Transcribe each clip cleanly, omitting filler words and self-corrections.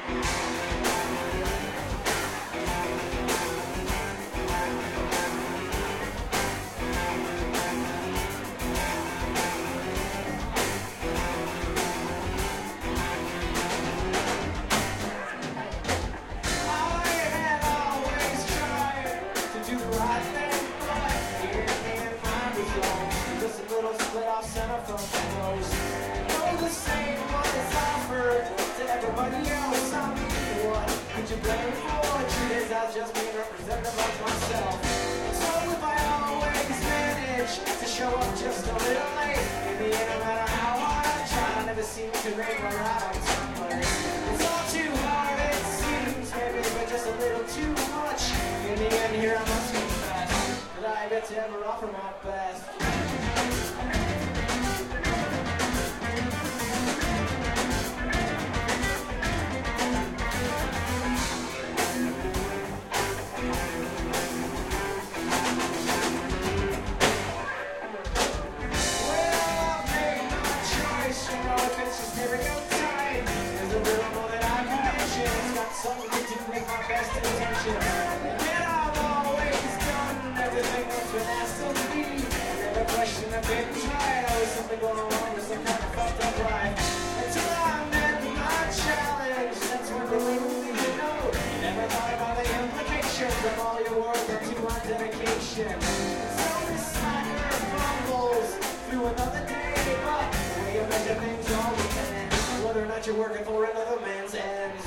I've just been representative of myself. So if I always manage to show up just a little late, in the end, no matter how hard I try, I never seem to make my ride on time. It's all too hard, it seems, maybe, but just a little too much. In the end, here I must confess that I bet to ever offer my best. Something to do with my best intention. And I've always done everything that's been asked of me. Never question I've been tried. Always something going wrong with some kind of fucked up life. Until I met my challenge. That's when the little things you know. Never thought about the implications of all your work or to my dedication. So this sucker fumbles through another day. But the way you measure things all depends whether or not you're working for another man's ends.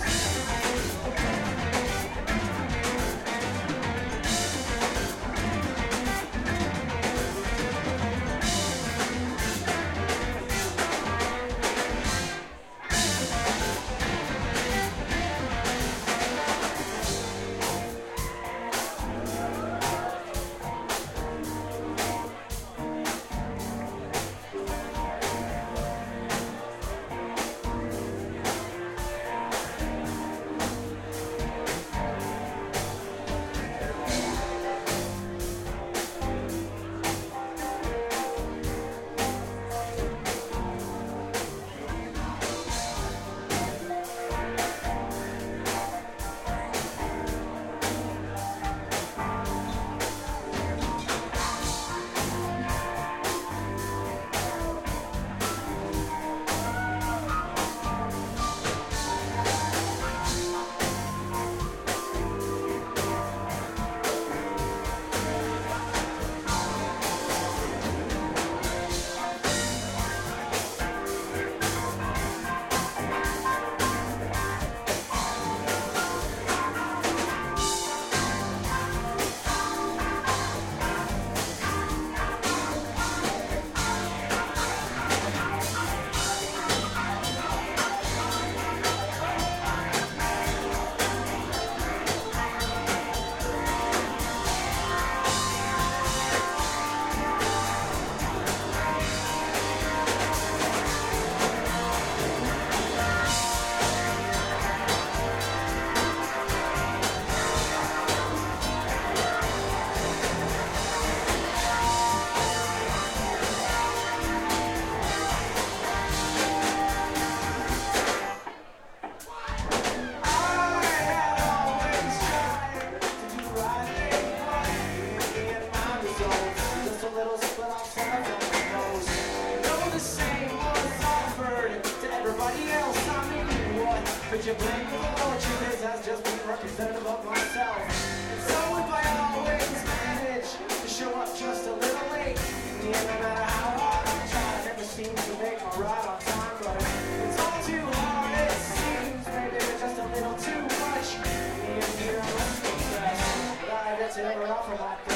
Could you blame me for fortune as I've just been representative of myself? And so if I always manage to show up just a little late, in the end, no matter how hard I try, I never seem to make my ride on time. But it's all too hard, it seems, maybe it's just a little too much. In the end, here I must confess that I bet to ever offer my